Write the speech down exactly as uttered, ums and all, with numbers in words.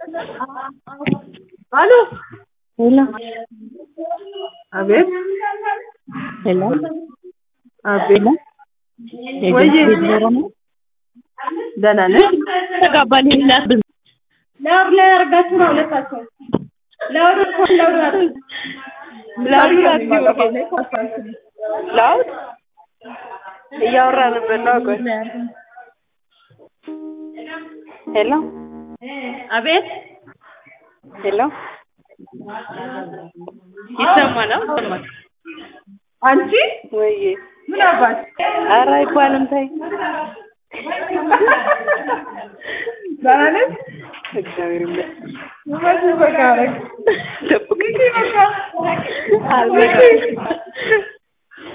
Aló. Hello. A ver. Hello. A ver. Oye. Dana ne? ተጋባን ይላል ላውር ላይ አርጋችሁ ነው ለታቸው ላውር ላውር ላውር አድርጊው ላውር እያወራንበት ነው ቆይ ሄሎ አቤት ሄሎ ይሰማል ይሰማል አንቺ ወይዬ ምን አባት ኧረ አይባልም ተይ ዛሬ እግዚአብሔር ይመስገን በቃ በቃ ደብቅ በቃ አልበቃ